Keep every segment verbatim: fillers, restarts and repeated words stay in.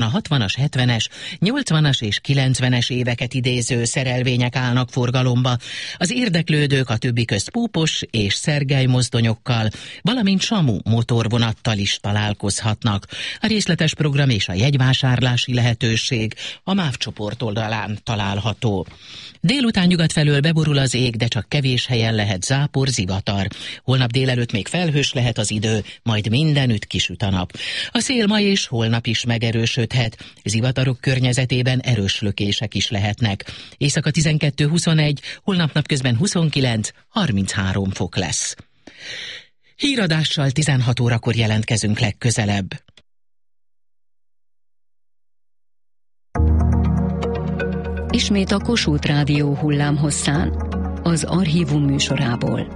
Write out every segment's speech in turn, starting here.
hatvanas, hetvenes, nyolcvanas és kilencvenes éveket idéző szerelvények állnak forgalomba. Az érdeklődők a többi közt Púpos és Szergely mozdonyokkal, valamint Samu motorvonattal is találkozhatnak. A részletes program és a jegyvásárlási lehetőség a MÁV csoport oldalán található. Délután nyugat felől beborul az ég, de csak kevés helyen lehet zápor, zivatar. Holnap délelőtt még felhős lehet az idő, majd mindenütt kisüt a nap. A szél ma és holnap is megerősödhet. Zivatarok környezetében erős lökések is lehetnek. Éjszaka tizenkettő huszonegy, holnap napközben huszonkilenc harminchárom fok lesz. Híradással tizenhat órakor jelentkezünk legközelebb. Ismét a Kossuth Rádió hullámhosszán, az Archívum műsorából.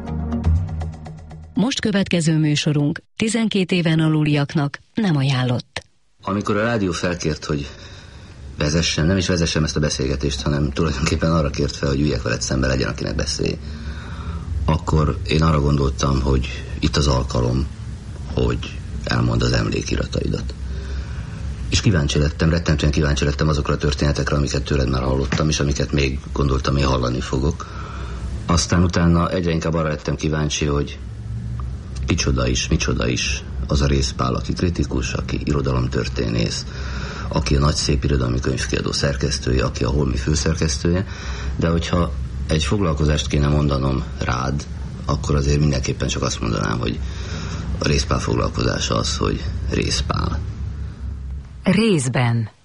Most következő műsorunk tizenkét éven aluliaknak nem ajánlott. Amikor a rádió felkért, hogy vezessem, nem is vezessem ezt a beszélgetést, hanem tulajdonképpen arra kért fel, hogy üljek veled szembe, legyen akinek beszélj, akkor én arra gondoltam, hogy itt az alkalom, hogy elmondd az emlékirataidat. És kíváncsi lettem, rettentően kíváncsi lettem azokra a történetekre, amiket tőled már hallottam, és amiket még gondoltam, én hallani fogok. Aztán utána egyre inkább arra lettem kíváncsi, hogy kicsoda is, micsoda is az a Rész Pál, aki kritikus, aki irodalomtörténész, aki a nagy szép irodalmi könyvkiadó szerkesztője, aki a Holmi főszerkesztője, de hogyha egy foglalkozást kéne mondanom rád, akkor azért mindenképpen csak azt mondanám, hogy a Rész Pál foglalkozása az, hogy Rész Pál. Részben.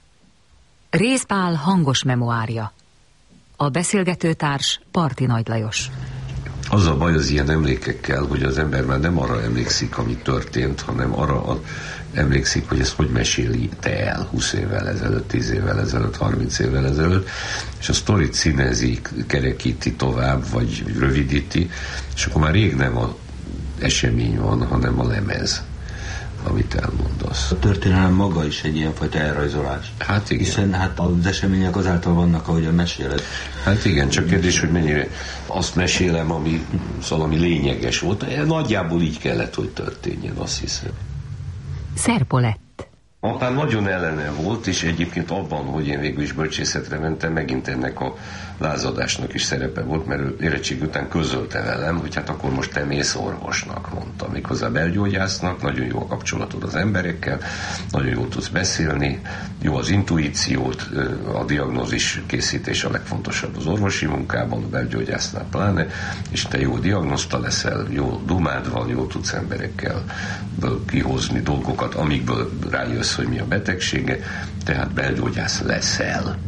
Rész Pál hangos memoárja. A beszélgetőtárs Parti Nagy Lajos. Az a baj az ilyen emlékekkel, hogy az ember már nem arra emlékszik, ami történt, hanem arra emlékszik, hogy ezt hogy meséli te el húsz évvel ezelőtt, tíz évvel ezelőtt, harminc évvel ezelőtt, és a sztorit színezi, kerekíti tovább, vagy rövidíti, és akkor már rég nem az esemény van, hanem a lemez, amit elmondasz. A történelem maga is egy ilyenfajta elrajzolás. Hát igen. Hiszen hát az események azáltal vannak, ahogyan meséled. Hát igen, csak kérdés, hogy mennyire azt mesélem, ami, szóval, ami lényeges volt. Nagyjából így kellett, hogy történjen, azt hiszem. Szerpolett. Apám nagyon ellene volt, és egyébként abban, hogy én végül is bölcsészetre mentem, megint ennek a lázadásnak is szerepe volt, mert érettség után közölte velem, hogy hát akkor most te mész orvosnak, mondta. Méghozzá belgyógyásznak, nagyon jó a kapcsolatod az emberekkel, nagyon jól tudsz beszélni, jó az intuíciót, a diagnózis készítés a legfontosabb az orvosi munkában, a belgyógyásznál pláne, és te jó diagnoszta leszel, jó dumád van, jól tudsz emberekkel kihozni dolgokat, amikből rájössz, hogy mi a betegsége, tehát belgyógyász leszel.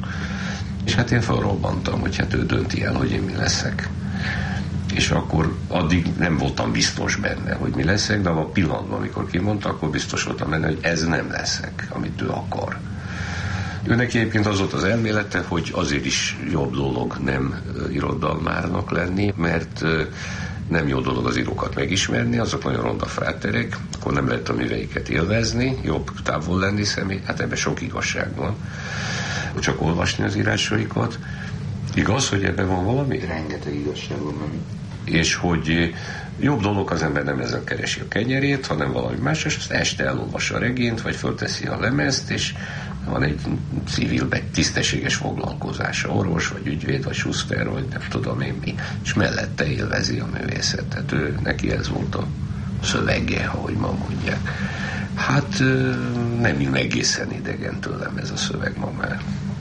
És hát én felrobbantam, hogy hát ő dönti el, hogy én mi leszek. És akkor addig nem voltam biztos benne, hogy mi leszek, de a pillanatban, amikor kimondta, akkor biztos voltam benne, hogy ez nem leszek, amit ő akar. Őnek egyébként az volt az elmélete, hogy azért is jobb dolog nem irodalmárnak lenni, mert nem jó dolog az írókat megismerni, azok nagyon ronda fráterek, akkor nem lehet a műveiket élvezni, jobb távol lenni személy, hát ebben sok igazság van. Csak olvasni az írásaikat. Igaz, hogy ebben van valami? Rengeteg igazság van. És hogy jobb dolog, az ember nem ezen keresi a kenyerét, hanem valami más, és azt este elolvassa a regényt, vagy fölteszi a lemezt, és van egy civil, egy tisztességes foglalkozása, orvos, vagy ügyvéd, vagy suszter, vagy nem tudom én mi, és mellette élvezi a művészetet. Ő, neki ez volt a szövege, ahogy ma mondják. Hát nem egészen idegen tőlem ez a szöveg ma már.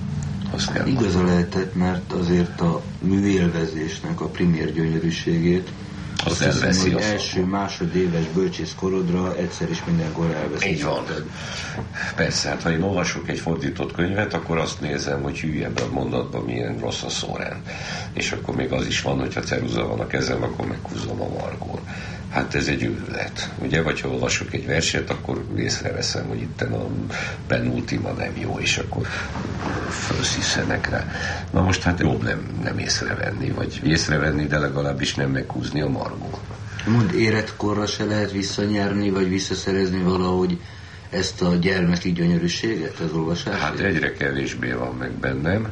Hát igaza lehetett, mert azért a műélvezésnek a primér gyönyörűségét azt hiszem, elveszi, hogy első, másodéves bölcsészkorodra egyszer is mindenkor elveszi. Így van. Persze, hát ha én olvasok egy fordított könyvet, akkor azt nézem, hogy hülye ebben a mondatban milyen rossz a szórend. És akkor még az is van, hogyha ceruza van a kezem, akkor meghúzom a margón. Hát ez egy őrület, ugye? Vagy ha olvasok egy verset, akkor észreveszem, hogy itten a penultima nem jó, és akkor felsziszenek rá. Na most hát jobb nem, nem észrevenni, vagy észrevenni, de legalábbis nem meghúzni a margón. Mond, életkorra se lehet visszanyerni, vagy visszaszerezni valahogy ezt a gyermeki gyönyörűséget az olvasásért? Hát egyre kevésbé van meg bennem,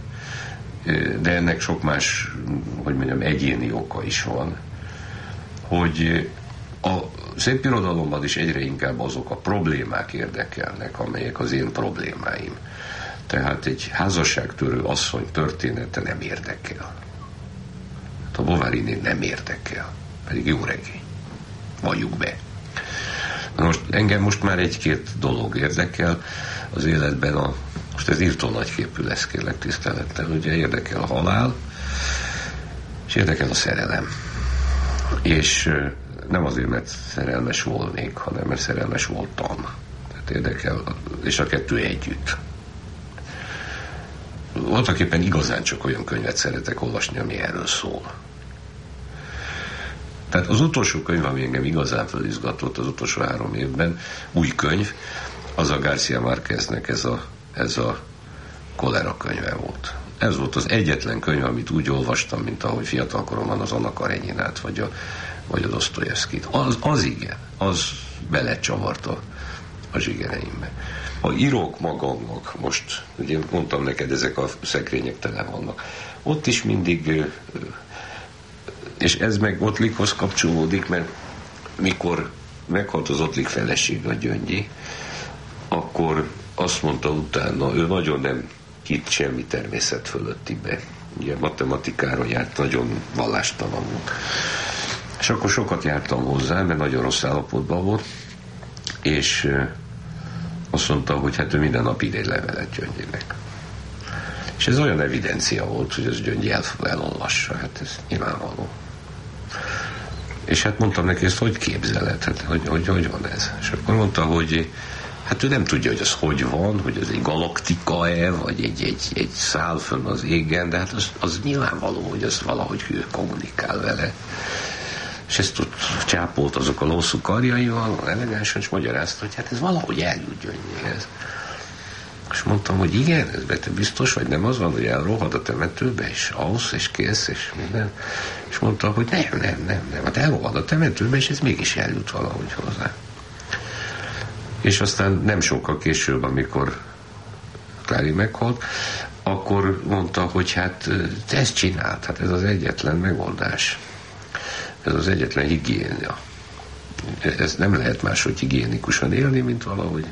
de ennek sok más, hogy mondjam, egyéni oka is van, hogy A szépirodalomban is egyre inkább azok a problémák érdekelnek, amelyek az én problémáim. Tehát egy házasságtörő asszony története nem érdekel. A Bovary nem érdekel, pedig jó regény. Valljuk be. Na most engem most már egy-két dolog érdekel az életben, a, most ez írtó nagyképű lesz, kérlek tisztelettel, ugye érdekel a halál, és érdekel a szerelem. És nem azért, mert szerelmes volnék, hanem mert szerelmes voltam. Tehát érdekel, és a kettő együtt. Voltaképpen igazán csak olyan könyvet szeretek olvasni, ami erről szól. Tehát az utolsó könyv, ami engem igazán felizgatott az utolsó három évben, új könyv, az a García Márqueznek ez a, ez a Kolera könyve volt. Ez volt az egyetlen könyv, amit úgy olvastam, mint ahogy fiatalkoromban az Anna Karenyinát, vagy a, vagy a Dosztojevszkit. Az, az igen, az belecsavarta a zsigereimbe. Ha írok magamnak, most ugye mondtam neked, ezek a szekrények tele vannak, ott is mindig, és ez meg Ottlikhoz kapcsolódik, mert mikor meghalt az Ottlik feleség, a Gyöngyi, akkor azt mondta utána, ő nagyon nem hitt semmi természet fölöttibe. Ugye matematikára járt, nagyon vallástalan volt. És akkor sokat jártam hozzá, mert nagyon rossz állapotban volt, és azt mondta, hogy hát ő minden nap ír egy levelet Gyöngyinek. És ez olyan evidencia volt, hogy az Gyöngyi el, elolvassa, hát ez nyilvánvaló. És hát mondtam neki, ezt hogy képzeled, hát hogy, hogy, hogy van ez? És akkor mondta, hogy hát ő nem tudja, hogy az hogy van, hogy ez egy galaktika-e, vagy egy, egy, egy szál fönn az égen, de hát az, az nyilvánvaló, hogy az valahogy ő kommunikál vele. És ezt ott csápolt azok a hosszú karjaival, elegánsan, és magyarázta, hogy hát ez valahogy eljut Gyöngyihez. És mondtam, hogy igen, ez te biztos, vagy nem az van, hogy elrohad a temetőbe, és alsz, és kész, és minden. És mondta, hogy nem, nem, nem, nem, hát elrohad a temetőbe, és ez mégis eljut valahogy hozzá. És aztán nem sokkal később, amikor Klári meghalt, akkor mondta, hogy hát te ezt csinált, hát ez az egyetlen megoldás. Ez az egyetlen higiénia. Ez nem lehet máshogy higiénikusan élni, mint valahogy.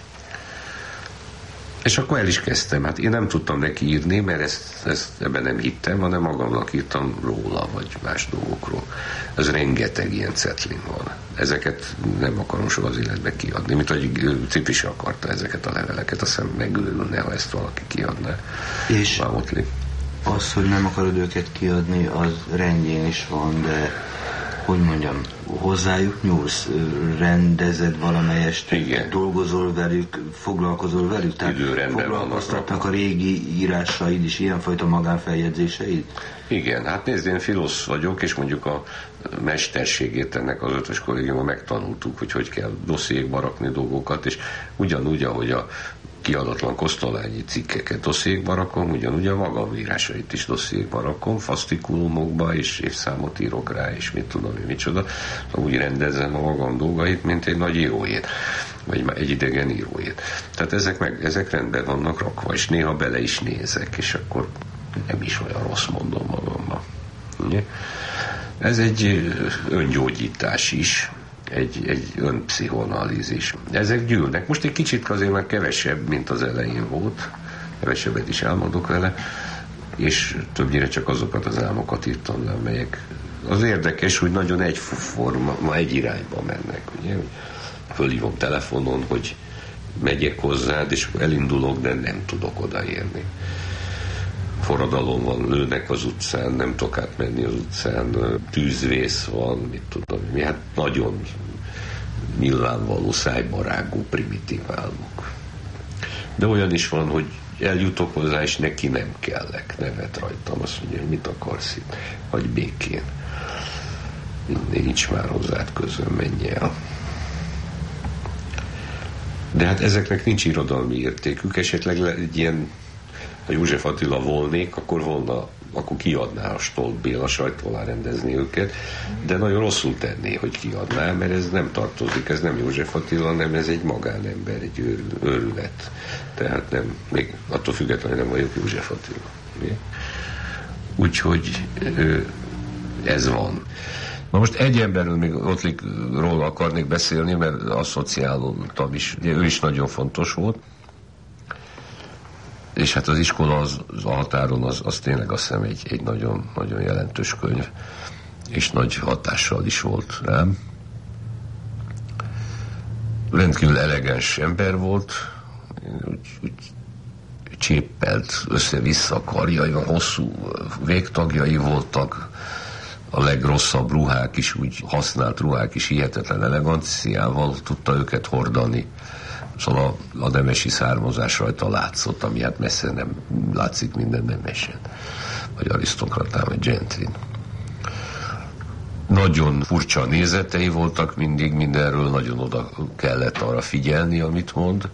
És akkor el is kezdtem. Hát én nem tudtam neki írni, mert ezt, ezt ebben nem hittem, hanem magamnak írtam róla, vagy más dolgokról. Ez rengeteg ilyen cetlin van. Ezeket nem akarom soha az életbe kiadni, mint hogy Cipis se akarta ezeket a leveleket, azt hiszem megőrülne, ha ezt valaki kiadná. És Vámotli. Az, hogy nem akarod őket kiadni, az rendjén is van, de hogy mondjam, hozzájuk nyúlsz, rendezed valamelyest, igen, dolgozol velük, foglalkozol velük, tehát foglalkoztatnak a régi írásaid is, ilyenfajta magánfeljegyzéseid? Igen, hát nézd, én filosz vagyok, és mondjuk a mesterségét ennek az ötös kollégiumban megtanultuk, hogy hogy kell dossziékba rakni dolgokat, és ugyanúgy, ahogy a kiadatlan kosztolányi cikkeket dossziékba rakom, ugyanúgy a magam írásait is dossziékba rakom, fasztikulumokba, és évszámot írok rá, és mit tudom én, micsoda. Úgy rendezem a magam dolgait, mint egy nagy íróét, vagy egy idegen íróét. Tehát ezek, meg, ezek rendben vannak rakva, és néha bele is nézek, és akkor nem is olyan rossz, mondom magamban. Ez egy öngyógyítás is, egy, egy önpszichoanalízis. Ezek gyűlnek. Most egy kicsit azért már kevesebb, mint az elején volt. Kevesebbet is álmodok vele, és többnyire csak azokat az álmokat írtam le, amelyek az érdekes, hogy nagyon egyforma, egy irányba mennek. Ugye? Fölhívom telefonon, hogy megyek hozzád, és elindulok, de nem tudok odaérni. Forradalom van, lőnek az utcán, nem tudok átmenni az utcán, tűzvész van, mit tudom, mi, hát nagyon nyilvánvaló, szájbarágú, primitív álmok. De olyan is van, hogy eljutok hozzá, és neki nem kellek, nevet rajtam, azt mondja, hogy mit akarsz itt, hagyj békén. Nincs már hozzád közöm, menj el. De hát ezeknek nincs irodalmi értékük, esetleg egy ilyen, ha József Attila volnék, akkor volna, akkor kiadná a Stolt Béla, sajtó alá rendezni őket, de nagyon rosszul tenné, hogy kiadná, mert ez nem tartozik, ez nem József Attila, hanem ez egy magánember, egy őr, őrület. Tehát nem, még attól függetlenül nem vagyok József Attila. Úgyhogy ez van. Na most egy emberről még Ottlikról akarnék beszélni, mert asszociálódtam is. Ugye ő is nagyon fontos volt. És hát az iskola az, az a határon, az, az tényleg azt hiszem egy, egy nagyon, nagyon jelentős könyv, és nagy hatással is volt rám. Rendkívül elegáns ember volt, úgy, úgy cséppelt össze-vissza karjai, hosszú végtagjai voltak, a legrosszabb ruhák is, úgy használt ruhák is hihetetlen eleganciával tudta őket hordani. Szóval a, a nemesi származás rajta látszott, ami hát messze nem látszik minden nemesen, vagy arisztokratán, vagy gentlin. Nagyon furcsa nézetei voltak mindig, mindenről nagyon oda kellett arra figyelni, amit mond.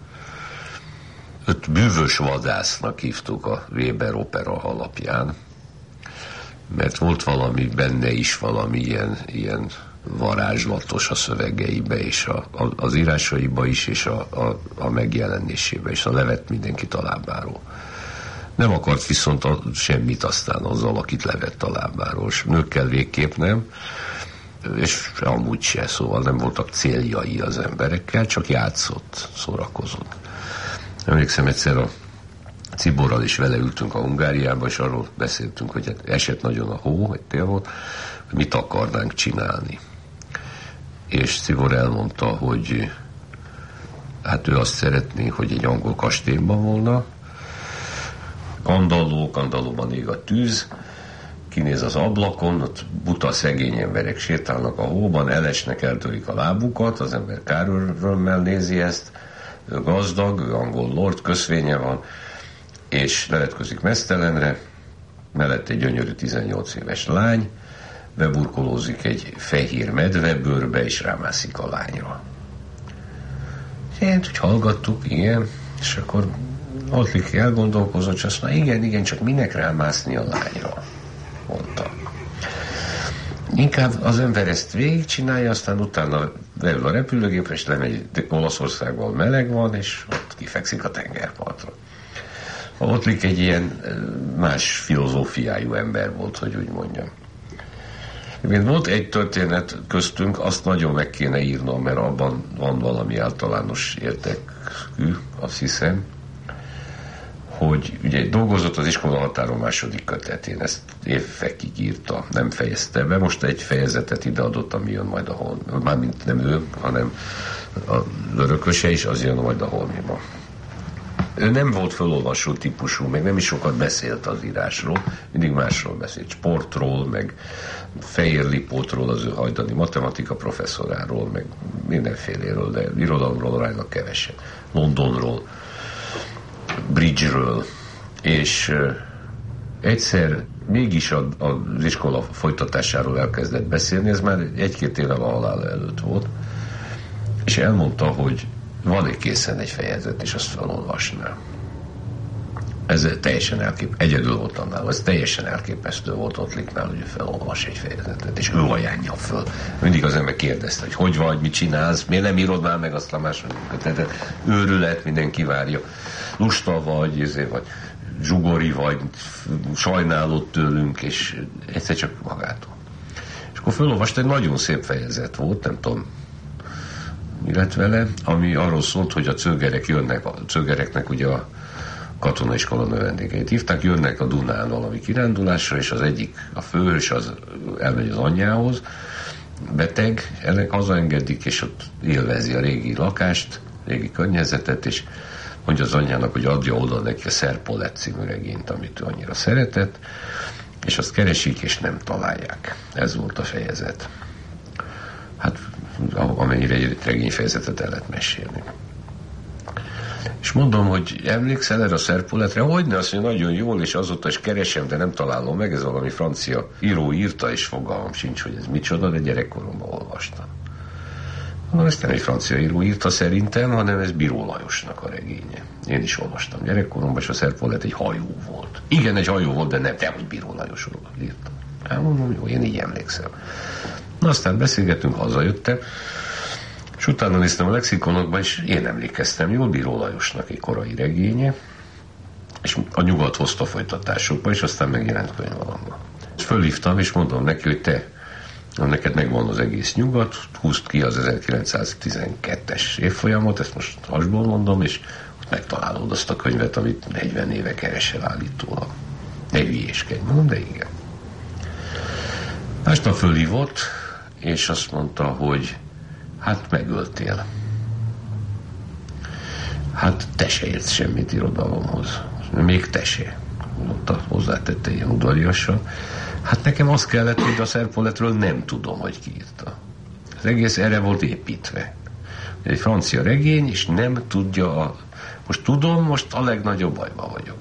Őt bűvös vadásznak hívtuk a Weber opera alapján, mert volt valami benne is, valami ilyen, ilyen varázslatos a szövegeibe, és a, a, az írásaiba is, és a, a, a megjelenésébe, és a levett mindenkit a lábáról. Nem akart viszont a, semmit aztán azzal, akit levett a lábáról, és nőkkel végképp nem, és amúgy se, szóval nem voltak céljai az emberekkel, csak játszott, szórakozott. Emlékszem, egyszer a Ciborral is vele ültünk a Hungáriába, és arról beszéltünk, hogy esett nagyon a hó, egy tél volt, hogy mit akarnánk csinálni. És Cibor elmondta, hogy hát ő azt szeretné, hogy egy angol kastélyban volna, kandalló, kandallóban ég a tűz, kinéz az ablakon, ott buta szegény emberek sétálnak a hóban, elesnek, eltörik a lábukat, az ember kárörömmel nézi ezt, ő gazdag, ő angol lord, köszvénye van, és levetközik meztelenre, mellett egy gyönyörű tizennyolc éves lány, beburkolózik egy fehér medvebőrbe, és rámászik a lányra. Én úgy hallgattuk, igen, és akkor Ottlik elgondolkozott, és azt mondta, igen, igen, csak minek rámászni a lányra, mondta. Inkább az ember ezt végigcsinálja, aztán utána leül a repülőgépre, és lemegy Olaszországban, meleg van, és ott kifekszik a tengerpartra. Ottlik egy ilyen más filozófiájú ember volt, hogy úgy mondjam. Volt egy történet köztünk, azt nagyon meg kéne írnom, mert abban van valami általános értékű, azt hiszem, hogy ugye dolgozott az iskola határon második kötetén, ezt évekig írta, nem fejezte be, most egy fejezetet ideadott, ami jön majd a Holmiba. Mármint nem ő, hanem a örököse is, az jön majd a Holmiba. Ő nem volt felolvasó típusú, meg nem is sokat beszélt az írásról, mindig másról beszélt, sportról, meg Fehér Lipótról, az ő hajdani matematika professzoráról, meg mindenféléről, de irodalomról rajnak keveset, Londonról, Bridge-ről, és uh, egyszer mégis a, a, az iskola folytatásáról elkezdett beszélni, ez már egy-két évvel a halál előtt volt, és elmondta, hogy van egy készen egy fejezet, és azt felolvasná. Ez teljesen elképesztő, egyedül voltam nála, ez teljesen elképesztő volt Ottliknál, hogy ő felolvas egy fejezetet, és ő ajánlja föl. Mindig az ember kérdezte, hogy hogy vagy, mit csinálsz, miért nem írod már meg azt a második kötetet, őrület, mindenki várja, lusta vagy, ezért vagy zsugori vagy, sajnálod tőlünk, és egyszer csak magától. És akkor felolvasta, egy nagyon szép fejezet volt, nem tudom, mi lett vele, ami arról szólt, hogy a cögerek jönnek, a cögereknek ugye a katonaiskola növendékeit hívták, jönnek a Dunán valami kirándulásra, és az egyik, a főhős az elmegy az anyjához, beteg, ennek hazaengedik, és ott élvezi a régi lakást, régi környezetet, és mondja az anyjának, hogy adja oda neki a Szerpolett című regényt, amit ő annyira szeretett, és azt keresik, és nem találják. Ez volt a fejezet. Hát, amennyire egy regényfejezetet el lehet mesélni. És mondom, hogy emlékszel erre a Szerpolettre? Hogyne, azt mondja, nagyon jól, és azóta is keresem, de nem találom meg, ez valami francia író írta, és fogalmam sincs, hogy ez micsoda, de gyerekkoromban olvastam. Mondom, ezt nem egy francia író írta szerintem, hanem ez Bíró Lajosnak a regénye. Én is olvastam gyerekkoromban, és a Szerpolet egy hajó volt. Igen, egy hajó volt, de nem, de hogy Bíró Lajosról írta. Hát mondom, jó, én így emlékszem. Na, aztán beszélgettünk, hazajöttem, és utána néztem a lexikonokba, és én emlékeztem jól, Bíró Lajosnak egy korai regénye, és a Nyugat hozta folytatásokba, és aztán megjelent könyvalomban. És fölhívtam, és mondom neki, hogy te neked megvan az egész nyugat, húzd ki az ezerkilencszáztizenkettes évfolyamot, ezt most hasból mondom, és ott megtalálod azt a könyvet, amit negyven éve keresel állítólag. Ne hülyéskedj, mondom, de igen. Másnap fölhívott, és azt mondta, hogy hát megöltél. Hát te se értsz semmit irodalomhoz. Még te se. Mondta, hozzátette ilyen udvariasan. Hát nekem azt kellett, hogy a Szerpoletről nem tudom, hogy ki írta. Az egész erre volt építve. Egy francia regény, és nem tudja a... Most tudom, most a legnagyobb bajban vagyok.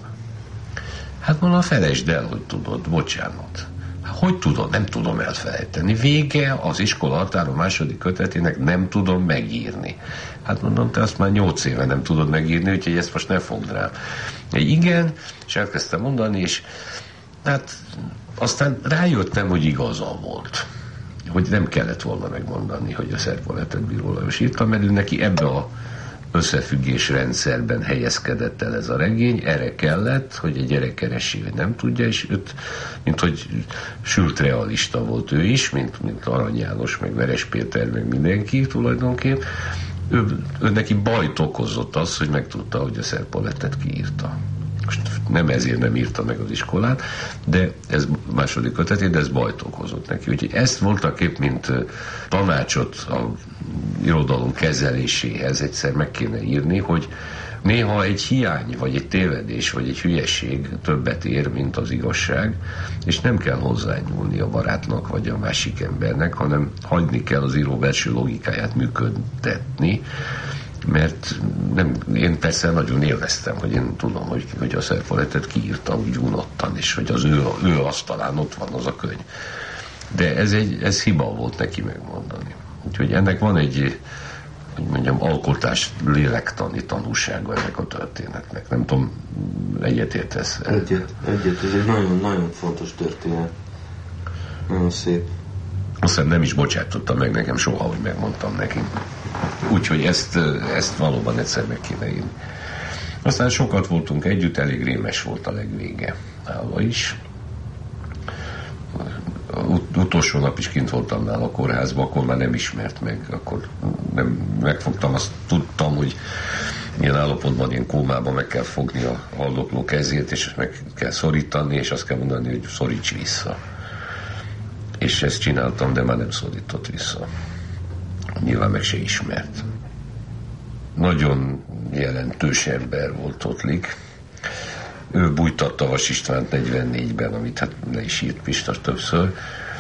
Hát mondom, felejtsd el, hogy tudod, bocsánat. Hogy tudod? Nem tudom elfelejteni. Vége az iskola határon második kötetének, nem tudom megírni. Hát mondom, te azt már nyolc éve nem tudod megírni, úgyhogy ezt most ne fogd rá. Egy igen, és elkezdtem mondani, és hát aztán rájöttem, hogy igaza volt. Hogy nem kellett volna megmondani, hogy a Szerpoletet Bíró Lajos írta, mert ő neki ebbe a összefüggés rendszerben helyezkedett el ez a regény, erre kellett, hogy egy gyerek keresi, hogy nem tudja, és őt, mint hogy sült realista volt ő is, mint, mint Arany János, meg Veres Péter, meg mindenki tulajdonképp. Ő, ő neki bajt okozott az, hogy megtudta, hogy a Szerpoletet kiírta. Most nem ezért nem írta meg az iskolát, de ez második kötetét, de ez bajt okozott neki. Úgyhogy ezt voltaképp, mint tanácsot a irodalom kezeléséhez egyszer meg kéne írni, hogy néha egy hiány, vagy egy tévedés, vagy egy hülyeség többet ér, mint az igazság, és nem kell hozzányúlni a barátnak, vagy a másik embernek, hanem hagyni kell az író belső logikáját működtetni, mert nem, én persze nagyon élveztem, hogy én tudom, hogy, hogy a Szerpoletet kiírta úgy unottan, és hogy az ő, ő asztalán ott van az a könyv. De ez, egy, ez hiba volt neki megmondani. Úgyhogy ennek van egy, hogy mondjam, alkotás lélektani tanúsága ennek a történetnek. Nem tudom, egyetértesz? Egyet, egyet, ez egy nagyon-nagyon fontos történet. Nagyon szép. Aztán nem is bocsátotta meg nekem soha, hogy megmondtam neki. Úgyhogy ezt, ezt valóban egyszer meg kéne írni. Aztán sokat voltunk együtt, elég rémes volt a legvége. Állva is. Ut- utolsó nap is kint voltam nála a kórházban, akkor már nem ismert meg, akkor nem megfogtam, azt tudtam, hogy ilyen állapotban, ilyen kómában meg kell fogni a haldokló kezét, és meg kell szorítani, és azt kell mondani, hogy szoríts vissza. És ezt csináltam, de már nem szorított vissza. Nyilván meg se ismert. Nagyon jelentős ember volt Ottlik. Ő bújtatta Vas Istvánt negyvennégyben, amit hát le is írt Pista többször,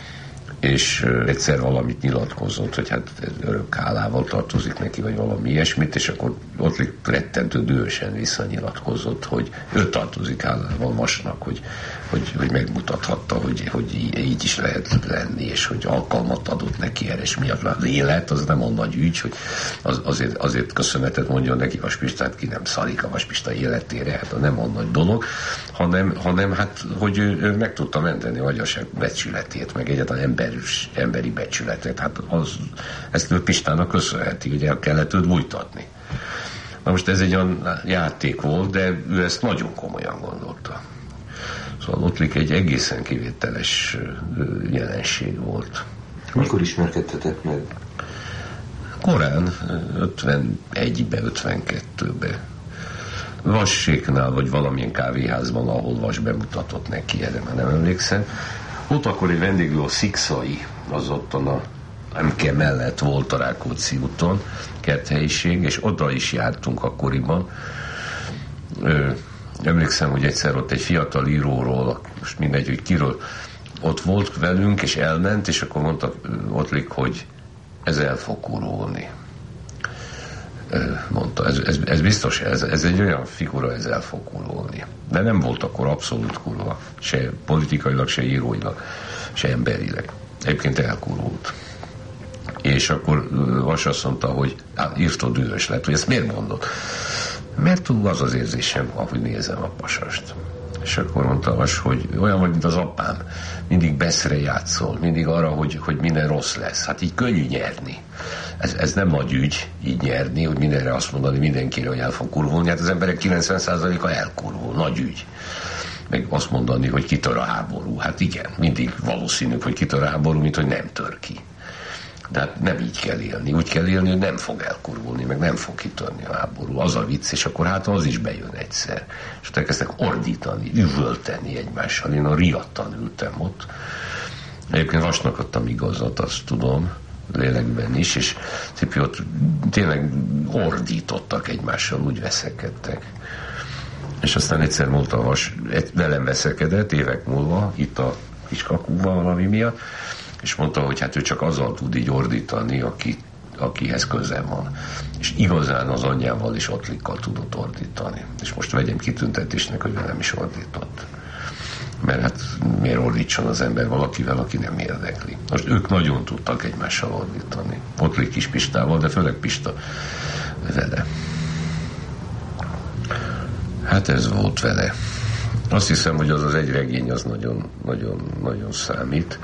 és egyszer valamit nyilatkozott, hogy hát örök hálával tartozik neki, vagy valami ilyesmit, és akkor Ottlik rettentő dühösen visszanyilatkozott, hogy ő tartozik hálával Vasnak, hogy, hogy, hogy megmutathatta, hogy, hogy így is lehet lenni, és hogy alkalmat adott neki erre, és miatt az élet, az nem a nagy ügy, hogy az, azért, azért köszönetet mondjon neki Vas Pistát, ki nem szarik a Vas Pista életére, hát nem a nagy dolog, hanem, hanem hát, hogy ő, ő meg tudta menteni a magyarság becsületét, meg egyáltalán emberis, emberi becsületet, hát az, ezt ő Pistának köszönheti, hogy el kellett őt bújtatni. Na most ez egy olyan játék volt, de ő ezt nagyon komolyan gondolta. Szóval Ottlik egy egészen kivételes jelenség volt. Mikor ismerkedtetek meg? Korán, ötvenegybe, ötvenkettőbe. Vasséknál, vagy valamilyen kávéházban, ahol Vas bemutatott neki, erre már nem emlékszem. Ott akkor egy vendéglő, a Szikszai, az ottan a em ká mellett volt a Rákóczi úton, kerthelyiség, és oda is jártunk akkoriban. Ö, emlékszem, hogy egyszer ott egy fiatal íróról, most mindegy, hogy kiről, ott volt velünk, és elment, és akkor mondta Ottlik, hogy ez el fog kurulni. Mondta, ez, ez, ez biztos, ez, ez egy olyan figura, ez el fog kurulni. De nem volt akkor abszolút kurva, se politikailag, se íróilag, se emberileg. Egyébként elkurult. És akkor Vas azt mondta, hogy á, írtó dühös lett, hogy ezt miért mondod? Mert túl az az érzésem, ahogy nézem a pasast. És akkor mondta Vas, hogy olyan vagy, mint az apám, mindig beszre játszol, mindig arra, hogy, hogy minden rossz lesz. Hát így könnyű nyerni. Ez, ez nem nagy ügy, így nyerni, hogy mindenre azt mondani mindenkire, hogy el fog kurvulni. Hát az emberek kilencven százaléka elkurvul, nagy ügy. meg azt mondani, hogy kitör a háború. Hát igen, mindig valószínűbb, hogy kitör a háború, mint hogy nem tör ki. De hát nem így kell élni. Úgy kell élni, hogy nem fog elkurulni, meg nem fog kitörni a háború. Az a vicc, és akkor hát az is bejön egyszer. És elkezdtek ordítani, üvölteni egymással. Én a riadtan ültem ott. Egyébként Vasnak adtam igazat, azt tudom, lélekben is, és Cipi ott tényleg ordítottak egymással, úgy veszekedtek. És aztán egyszer mondta a Vas, velem veszekedett évek múlva, itt a Kiskakúval valami miatt, és mondta, hogy hát ő csak azzal tud így ordítani, aki, akihez köze van. És igazán az anyjával és Ottlikkal tudott ordítani. És most vegyem kitüntetésnek, hogy velem is ordított. Mert hát miért ordítson az ember valakivel, aki nem érdekli. Most ők nagyon tudtak egymással ordítani. Ottlik kis Pistával, de főleg Pista vele. Hát ez volt vele. Azt hiszem, hogy az az egy regény az nagyon, nagyon, nagyon számít.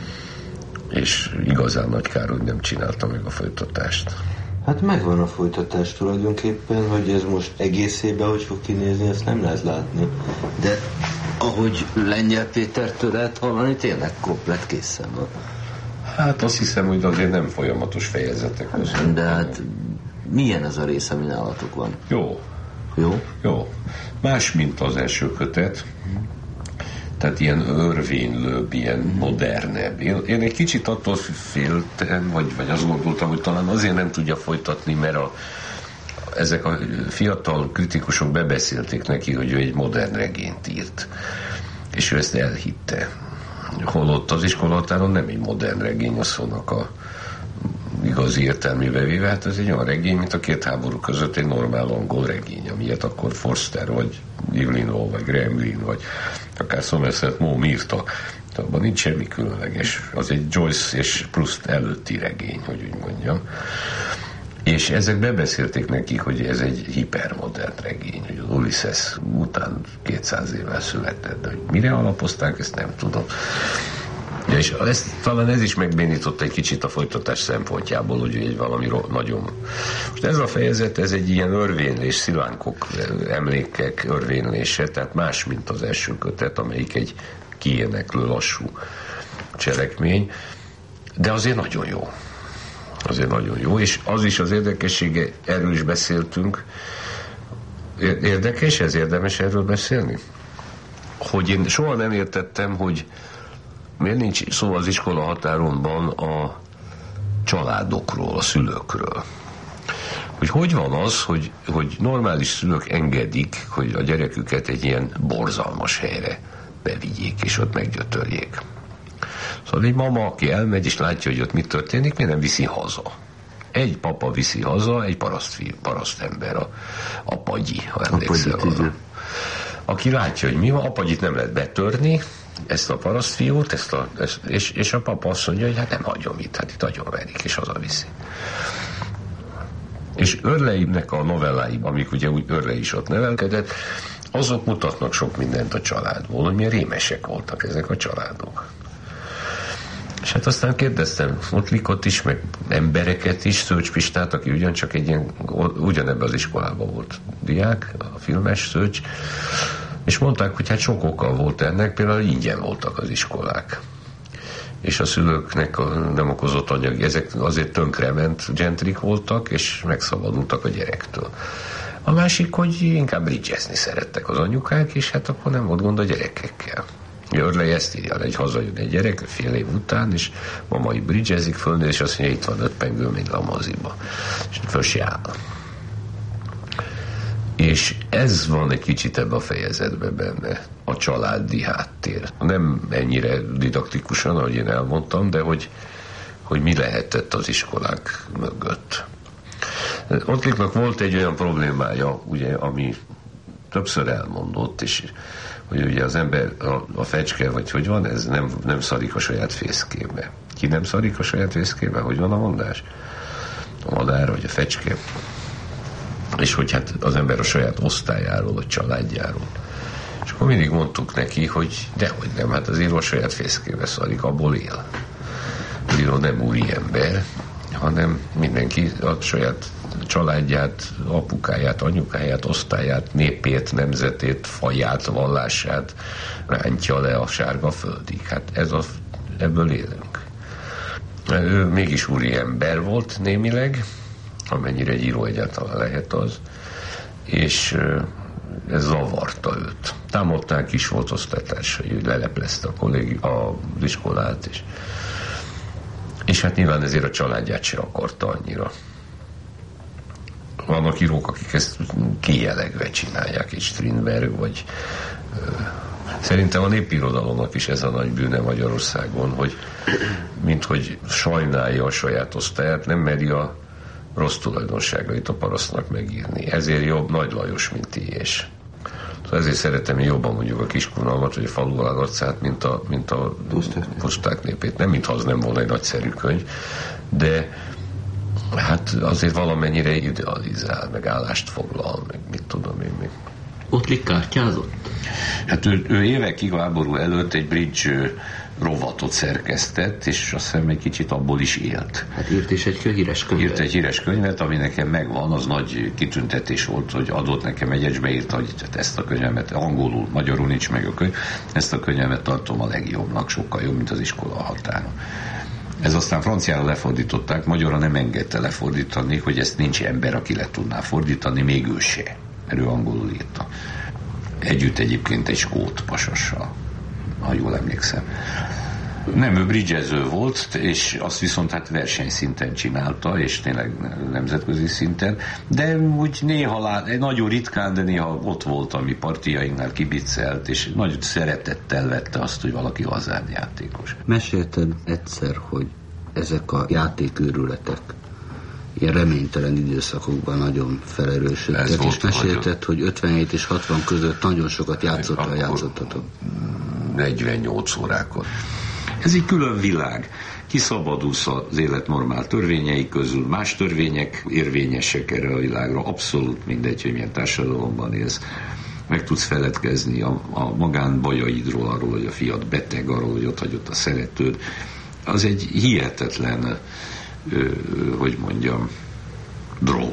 És igazán nagy kár, hogy nem csinálta meg a folytatást. Hát megvan a folytatás tulajdonképpen, hogy ez most egészében hogy fog kinézni, ezt nem lehet látni. De ahogy Lengyel Pétertől lehet hallani, tényleg komplett készen van. Hát azt hiszem, hogy azért nem folyamatos fejezetek között. De hát milyen ez a rész, ami nálatok van? Jó. Jó? Jó. Más, mint az első kötet. Tehát ilyen örvénylőbb, ilyen modernebb. Én, én egy kicsit attól féltem, vagy, vagy azt gondoltam, hogy talán azért nem tudja folytatni, mert a, ezek a fiatal kritikusok bebeszélték neki, hogy ő egy modern regényt írt. És ő ezt elhitte. Holott az iskolahatáron nem egy modern regény a szónak a igazi értelmébe véve, hát ez egy olyan regény, mint a két háború között egy normál angol regény, amilyet akkor Forster, vagy Evelyn Waugh, vagy Graham Greene, vagy akár Somerset Maugham írta. Abban nincs semmi különleges. Az egy Joyce és Proust előtti regény, hogy úgy mondjam. És ezek bebeszélték nekik, hogy ez egy hipermodern regény, hogy az Ulysses után kétszáz évvel született, de hogy mire alapozták, ezt nem tudom. Ja, és ezt, talán ez is megbénított egy kicsit a folytatás szempontjából, hogy egy valami nagyon... Most ez a fejezet, ez egy ilyen örvénylés, szilánkok, emlékek örvénylése, tehát más, mint az első kötet, amelyik egy kiéneklő, lassú cselekmény, de azért nagyon jó. Azért nagyon jó, és az is az érdekessége, erről is beszéltünk. Érdekes ez? Érdemes erről beszélni? Hogy én soha nem értettem, hogy miért nincs szó az iskola határonban a családokról, a szülőkről. Hogy hogy van az, hogy, hogy normális szülők engedik, hogy a gyereküket egy ilyen borzalmas helyre bevigyék, és ott meggyötörjék. Szóval egy mama, aki elmegy, és látja, hogy ott mit történik, miért nem viszi haza? Egy papa viszi haza, egy parasztfiú, parasztember, a apagyi, ha emlékszel. Aki látja, hogy mi van, apagyit nem lehet betörni, ezt a parasztfiút, ezt a, ezt, és, és a papa azt mondja, hogy hát nem hagyom itt, hát itt agyonverik, és hazaviszi. És Örleimnek a novellái, amik ugye úgy Örlei is ott nevelkedett, azok mutatnak sok mindent a családból, hogy milyen rémesek voltak ezek a családok. És hát aztán kérdeztem Ottlikot is, meg embereket is, Szőcs Pistát, aki ugyancsak egy ilyen, ugyanebben az iskolában volt diák, a filmes Szőcs, és mondták, hogy hát sok oka volt ennek, például ingyen voltak az iskolák. És a szülőknek a nem okozott anyagi, ezek azért tönkrement gentrik voltak, és megszabadultak a gyerektől. A másik, hogy inkább bridgezni szerettek az anyukák, és hát akkor nem volt gond a gyerekekkel. Örlei ezt írja, egy hazajön egy gyerek fél év után, és mamai bridgezik, fölnéz, és azt mondja, itt van öt pengő, mint a moziba. És föl se áll. És ez van egy kicsit ebben a fejezetben benne, a családi háttér. Nem ennyire didaktikusan, ahogy én elmondtam, de hogy, hogy mi lehetett az iskolák mögött. Ottliknak volt egy olyan problémája, ugye, ami többször elmondott, és hogy ugye az ember, a, a fecske, vagy hogy van, ez nem, nem szarik a saját fészkébe. Ki nem szarik a saját fészkébe? Hogy van a mondás? A madár, vagy a fecske. És hogy hát az ember a saját osztályáról, vagy családjáról. És akkor mindig mondtuk neki, hogy dehogy nem, hát az író a saját fészkébe szarik, abból él. Az író nem úri ember, hanem mindenki a saját családját, apukáját, anyukáját, osztályát, népét, nemzetét, faját, vallását rántja le a sárga földig. Hát ez a, ebből élünk. Ő mégis úri ember volt némileg, amennyire egy író egyáltalán lehet az, és ez zavarta őt. Támadták is, volt osztálytársai, hogy leleplezte a kollégi, az iskolát, és, és hát nyilván ezért a családját se akarta annyira. Vannak írók, akik ezt kijelegve csinálják, és Strindberg, vagy szerintem a népirodalomnak is ez a nagy bűne Magyarországon, hogy minthogy sajnálja a saját osztályát, nem meri a rossz tulajdonságait a parasztnak megírni. Ezért jobb Nagy Lajos, mint Ilyes. Szóval ezért szeretem jobban mondjuk a Kiskunalmat, vagy a Falu arcát, mint a, mint a Puszták népét. Nem, mintha az nem volna egy nagyszerű könyv, de hát azért valamennyire idealizál, meg állást foglal, meg mit tudom én még. Ottlik kártyázott? Hát ő, ő évekig a háború előtt egy bridge rovatot szerkesztett, és azt hiszem egy kicsit abból is élt. Hát írt is egy híres könyvet. Írt egy híres könyvet, ami nekem megvan, az nagy kitüntetés volt, hogy adott nekem egy ecsbe, írta, hogy ezt a könyvemet, angolul, magyarul nincs meg a könyv, ezt a könyvemet tartom a legjobbnak, sokkal jobb, mint az iskola a határon. Ez aztán franciára lefordították, magyarra nem engedte lefordítani, hogy ezt nincs ember, aki le tudná fordítani, még ő se, mert ő angolul írta. Együtt egyébként egy skót pasassal, ha jól emlékszem. Nem, ő bridgező volt, és azt viszont hát versenyszinten csinálta, és tényleg nemzetközi szinten, de úgy néha, lát, nagyon ritkán, de néha ott volt, ami partiainknál kibiccelt, és nagy szeretettel vette azt, hogy valaki hazárjátékos. Mesélted egyszer, hogy ezek a játékőrületek ilyen reménytelen időszakokban nagyon felerősödtek, és mesélted, nagyon... hogy ötvenhét és hatvan között nagyon sokat játszottál, játszottatok. negyvennyolc órákon. Ez egy külön világ. Kiszabadulsz az élet normál törvényei közül, más törvények érvényesek erre a világra, abszolút mindegy, hogy milyen társadalomban élsz. Meg tudsz feledkezni a, a magánbajaidról, arról, hogy a fiad beteg, arról, hogy ott hagyott a szeretőd. Az egy hihetetlen, ö, hogy mondjam, drog.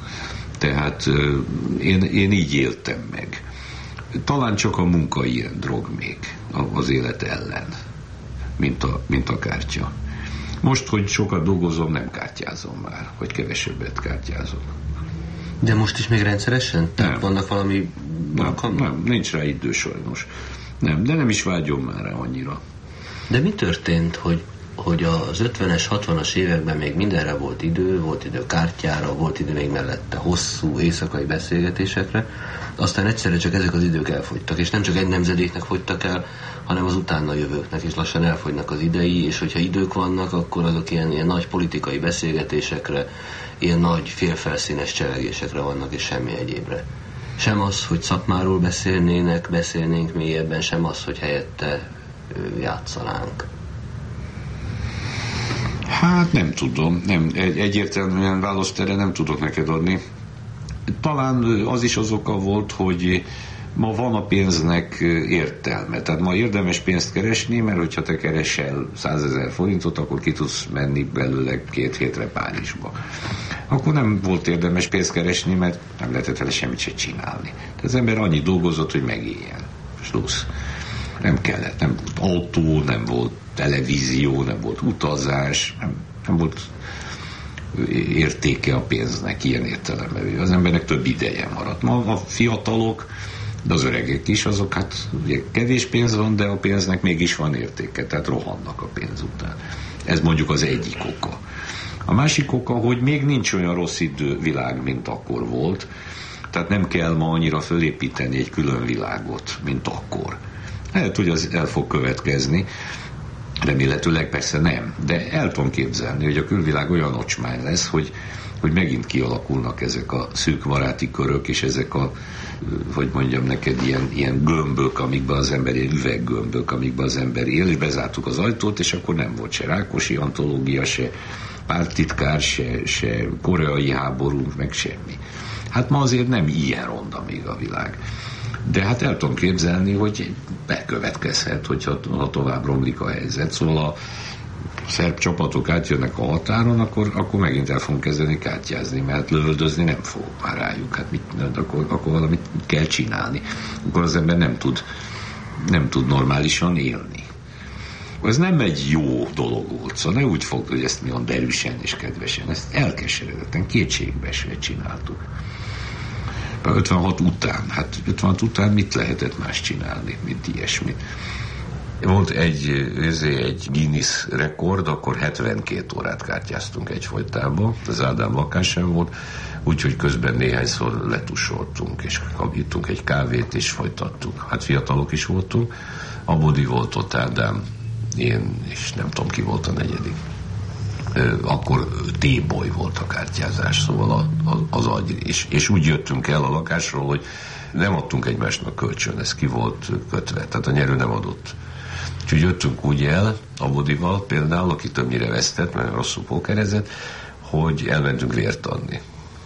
Tehát ö, én, én így éltem meg. Talán csak a munka ilyen drog még az élet ellen, mint a, mint a kártya. Most, hogy sokat dolgozom, nem kártyázom már, vagy kevesebbet kártyázom. De most is még rendszeresen? Tehát nem. Vannak valami nem, nem, nincs rá idő sajnos. Nem, de nem is vágyom már rá annyira. De mi történt, hogy, hogy az ötvenes, hatvanas években még mindenre volt idő, volt idő kártyára, volt idő még mellette hosszú éjszakai beszélgetésekre, aztán egyszerre csak ezek az idők elfogytak, és nem csak egy nemzedéknek fogytak el, hanem az utána jövőknek is lassan elfogynak az idei, és hogyha idők vannak, akkor azok ilyen, ilyen nagy politikai beszélgetésekre, ilyen nagy félfelszínes csevegésekre vannak, és semmi egyébre. Sem az, hogy szakmáról beszélnének, beszélnénk mélyebben, sem az, hogy helyette játszanánk. Hát nem tudom, nem, egy, egyértelműen választ erre nem tudok neked adni. Talán az is az oka volt, hogy ma van a pénznek értelme. Tehát ma érdemes pénzt keresni, mert hogyha te keresel százezer forintot, akkor ki tudsz menni belőle két hétre Párizsba. Akkor nem volt érdemes pénzt keresni, mert nem lehetett vele semmit se csinálni. Tehát az ember annyi dolgozott, hogy megéljen. Slussz. Nem kellett, nem volt autó, nem volt televízió, nem volt utazás, nem, nem volt értéke a pénznek ilyen értelemben. Az embernek több ideje maradt. Ma a fiatalok, de az öregek is, azok hát ugye kevés pénz van, de a pénznek mégis van értéke, tehát rohannak a pénz után. Ez mondjuk az egyik oka. A másik oka, hogy még nincs olyan rossz idővilág, mint akkor volt, tehát nem kell ma annyira fölépíteni egy külön világot, mint akkor. Lehet, hogy az el fog következni, remélhetőleg persze nem, de el tudom képzelni, hogy a külvilág olyan ocsmány lesz, hogy, hogy megint kialakulnak ezek a szűk baráti körök, és ezek a, hogy mondjam neked, ilyen, ilyen gömbök, amikben az ember, ilyen üveggömbök, amikben az ember él, és bezártuk az ajtót, és akkor nem volt se Rákosi antológia, se párttitkár, se, se koreai háború, meg semmi. Hát ma azért nem ilyen ronda még a világ. De hát el tudom képzelni, hogy bekövetkezhet, hogyha ha tovább romlik a helyzet. Szóval a, szerb csapatok átjönnek a határon, akkor, akkor megint el fogunk kezdeni kártyázni, mert lövöldözni nem fogok már rájuk. Hát mit, akkor, akkor valamit kell csinálni. Akkor az ember nem tud, nem tud normálisan élni. Ez nem egy jó dolog volt, szóval ne úgy fogd, hogy ezt mi olyan derűsen és kedvesen, ezt elkeseredetten, kétségbeesve csináltuk. ötvenhat után, hát ötvenhat után mit lehetett más csinálni, mint ilyesmit. Volt egy, egy Guinness rekord, akkor hetvenkét órát kártyáztunk egyfolytában, az Ádám lakásán volt, úgyhogy közben néhányszor letusoltunk, és ittunk egy kávét, és folytattuk. Hát fiatalok is voltunk, Abodi volt ott, Ádám, én, és nem tudom ki volt a negyedik. Akkor T-boly volt a kártyázás, szóval a, a, az agy. És, és úgy jöttünk el a lakásról, hogy nem adtunk egymásnak kölcsön, ez ki volt kötve, tehát a nyerő nem adott. Úgyhogy jöttünk úgy el, Abodival például, aki többnyire vesztett, mert rosszul pókerezett, hogy elmentünk vért adni.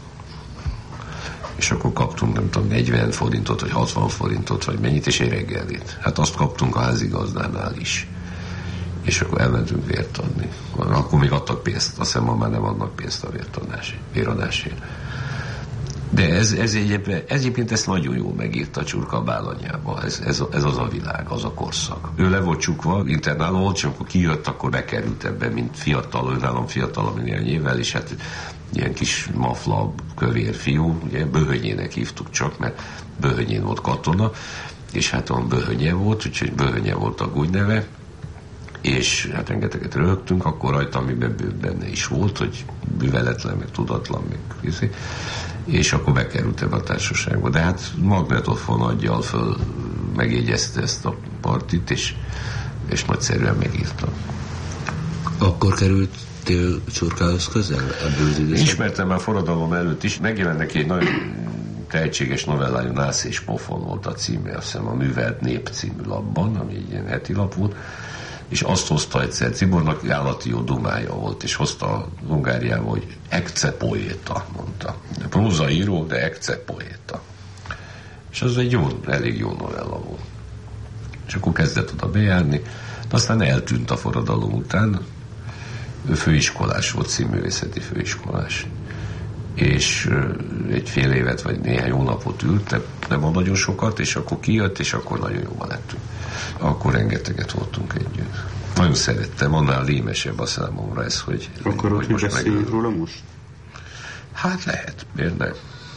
És akkor kaptunk, nem tudom, negyven forintot, vagy hatvan forintot, vagy mennyit, és egy reggelit. Hát azt kaptunk a házigazdánál is. És akkor elmentünk vért adni. Akkor még adtak pénzt, azt hiszem, ma már nem adnak pénzt a véradásért. De ez, ez, egyébként, ez egyébként ezt nagyon jól megírta a Csurka Bálanyába. Ez, ez, ez az a világ, az a korszak. Ő le volt csukva, internáló volt, és amikor kijött, akkor bekerült ebbe, mint fiatal, ő nálam fiatalabb néhány évvel, és hát ilyen kis mafla, kövér fiú, ugye Böhönyének hívtuk csak, mert Böhönyén volt katona, és hát olyan Böhönye volt, úgyhogy Böhönye volt a gúgyneve, és hát rengeteget röhögtünk, akkor rajta, amiben benne is volt, hogy műveletlen, meg tudatlan, meg és akkor bekerült ebbe a társaságba. De hát magnetofon aggyal föl megjegyezte ezt a partit, és, és nagyszerűen megírta. Akkor kerültél Csurkához közel ebből az időszakban? Ismertem már forradalom előtt is. Megjelent neki egy nagyon tehetséges novellájú, Nász és Pofon volt a címe, azt hiszem a Művelt Nép című lapban, ami egy ilyen heti lap volt, és azt hozta egyszer, Cibornak állati jó dumája volt, és hozta Hungáriába, hogy ecce poéta, mondta. Prózaíró, de ecce poéta. És az egy jó, elég jó novella volt. És akkor kezdett oda bejárni, de aztán eltűnt a forradalom után. Ő főiskolás volt, színművészeti főiskolás. És egy fél évet, vagy néhány hónapot ült, de nem nagyon sokat, és akkor kijött, és akkor nagyon jóban lettünk. Akkor rengeteget voltunk együtt. Nagyon szerettem, annál lémesebb a számomra ez, hogy... Akarod, hogy beszéljünk róla most? Hát lehet, miért nem?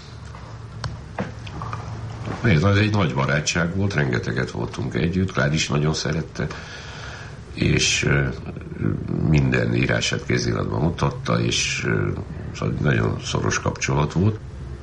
Ez egy nagy barátság volt, rengeteget voltunk együtt, Klád is nagyon szerette, és minden írását kéziratban mutatta, és nagyon szoros kapcsolat volt.